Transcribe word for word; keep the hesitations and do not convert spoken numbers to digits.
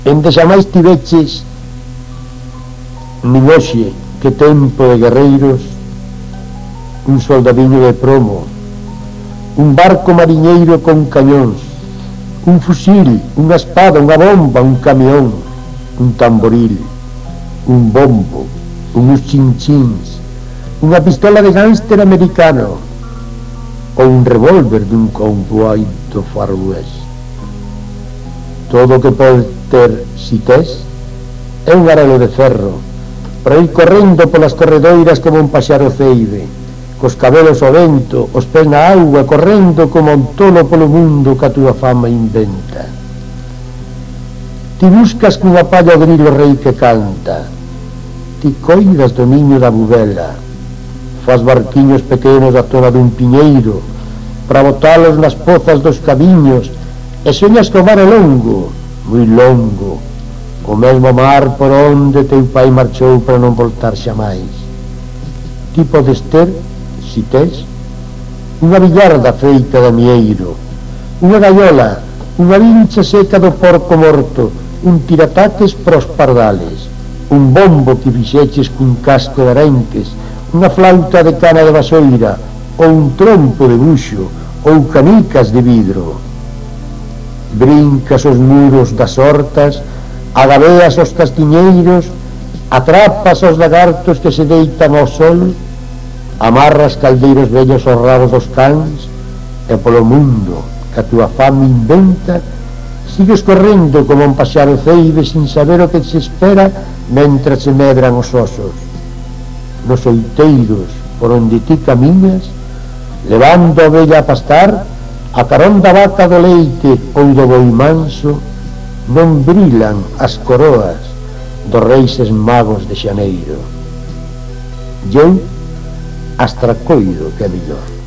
Ende xa máis tiveches nin hoxe que tempo de guerreiros un soldadiño de promo, un barco mariñeiro con cañóns, un fusil, unha espada, unha bomba, un camión, un tamboril, un bombo, uns chinchins, unha pistola de gánster americano ou un revólver dun cowboy do Far West. Todo o que podes ter, si tes, é un arelo de ferro para ir correndo polas corredoiras como un paxaro ceibe, cos cabelos ao vento, os pés na auga, correndo como un tolo polo mundo que a túa fama inventa. Ti buscas cunha palla o grilo rei que canta, ti coidas do niño da bubela, faz barquiños pequenos da toba dun piñeiro para botalos nas pozas dos camiños e soñas que o mar é longo, moi longo, o mesmo mar por onde teu pai marchou para non voltar xamais. Ti podes ter, si tes, unha billarda feita de mieiro, unha gaiola, unha vincha seca do porco morto, un tirataques pros pardales, un bombo que fixeches cun casco de arenques, unha flauta de cana de vasoira, ou un trompo de buxo, ou canicas de vidro. Brincas os muros das hortas, agaveas os castiñeiros, atrapas os lagartos que se deitan ao sol, amarras caldeiros vellos aos rabos dos cans, e polo mundo que a túa fame inventa sigues correndo como un paxaro ceibe sin saber o que se espera mentras se medran os osos. Nos outeiros por onde ti camiñas, levando a ovella a pastar, a carón da vaca do leite ou do boi manso, non brilan as coroas dos reis magos de xaneiro. Eu astracoido que é mellor.